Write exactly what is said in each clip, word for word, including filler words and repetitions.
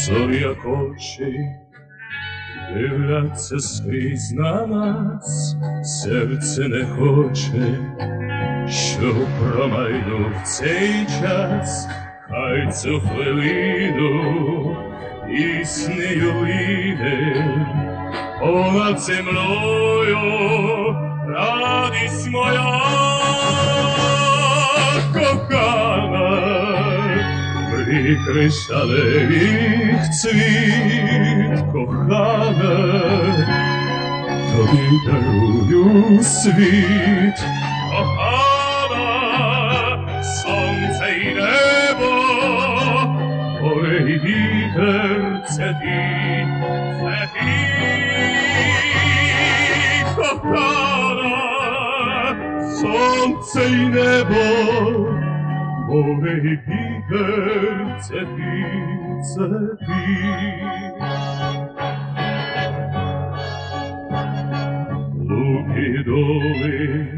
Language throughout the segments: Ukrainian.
зорі, як очі, дивляться скрізь на нас, серце не хоче, щоб промайнув цей час, хай цю хвилину піснею лине понад землею радість моя кохана, мрій кришталевих цвіт, кохана, тобі дарую світ, кохана, сонце й небо, море й вітер, це ти, це ти, кохана, сонце й небо, море й вітер, це ти, це ти. Луки доли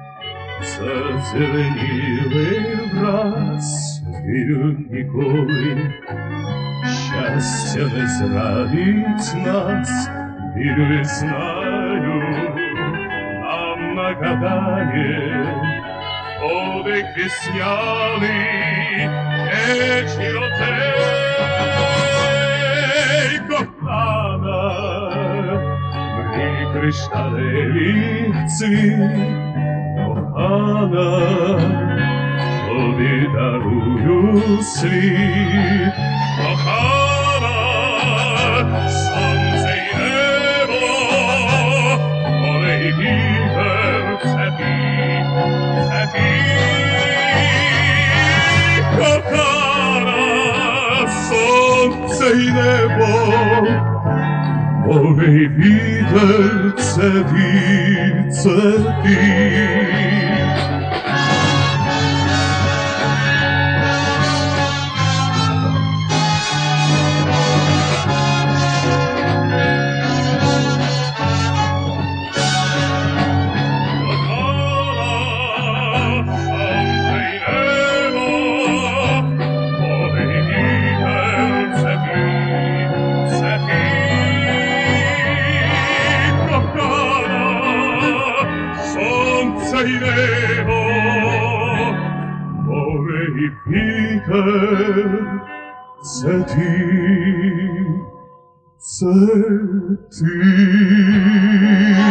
зазеленіли враз, вірю ніколи, щастя не зрадить нас, вірю і знаю, нам нагадає подих весняний, нечі оцей, кохана, мрій кришталевих цвіт, кохана, тобі дарую світ, кохана, сонце й небо, море й вітер, це ти, це ти, кохана, сонце й небо, море й вітер, це ти, це ти. Сонце й небо, море й вітер, це ти, це ти.